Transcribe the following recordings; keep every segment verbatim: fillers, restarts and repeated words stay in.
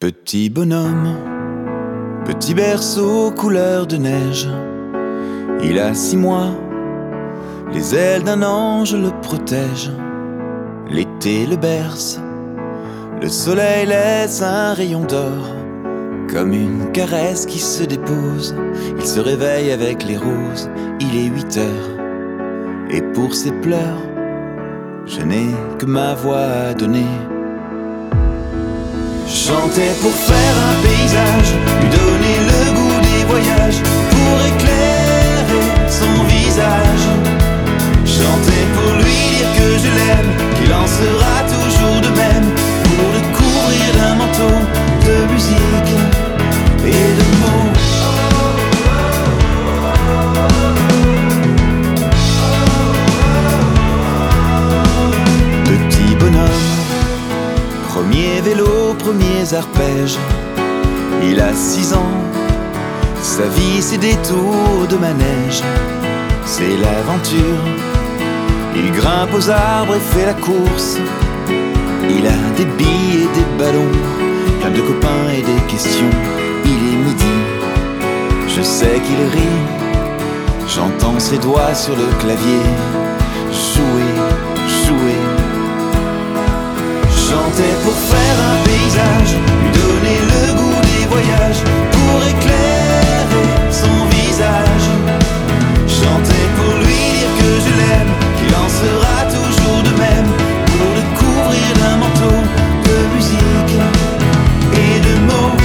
Petit bonhomme, petit berceau couleur de neige. Il a six mois, les ailes d'un ange le protègent. L'été le berce, le soleil laisse un rayon d'or. Comme une caresse qui se dépose, il se réveille avec les roses. Il est huit heures, et pour ses pleurs, je n'ai que ma voix à donner. Chanter pour faire un paysage, lui donner le goût des voyages, pour éclairer son visage. Chanter pour lui dire que je l'aime, qu'il en sera toujours de même, pour le couvrir d'un manteau de musique et de mots. Petit bonhomme, premier vélo, premiers arpèges. Il a six ans, sa vie c'est des tours de manège. C'est l'aventure, il grimpe aux arbres et fait la course. Il a des billes et des ballons, plein de copains et des questions. Il est midi, je sais qu'il rit, j'entends ses doigts sur le clavier. Jouer, jouer. Chanter pour faire un paysage, lui donner le goût des voyages, pour éclairer son visage. Chanter pour lui dire que je l'aime, qu'il en sera toujours de même, pour le couvrir d'un manteau de musique et de mots.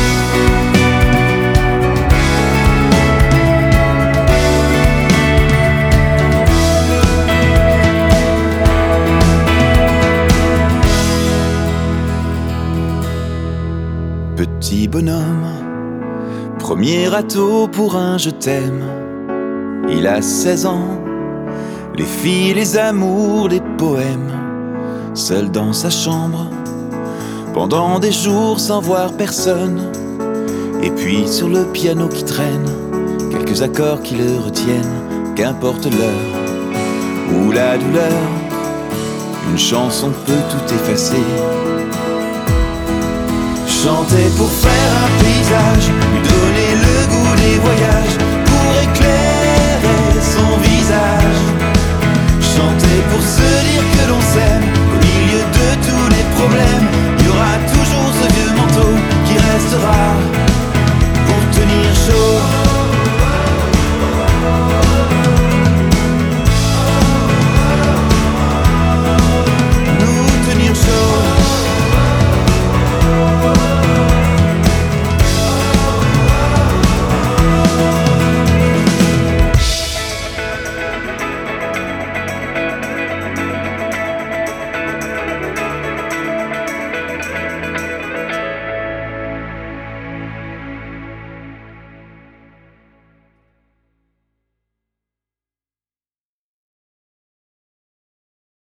Petit bonhomme, premier râteau pour un je t'aime. Il a seize ans, les filles, les amours, les poèmes. Seul dans sa chambre, pendant des jours sans voir personne. Et puis sur le piano qui traîne, quelques accords qui le retiennent. Qu'importe l'heure ou la douleur, une chanson peut tout effacer. Chanter pour faire un paysage, lui donner le goût des voyages, pour éclairer son visage. Chanter pour se dire que l'on s'aime, au milieu de tous les problèmes,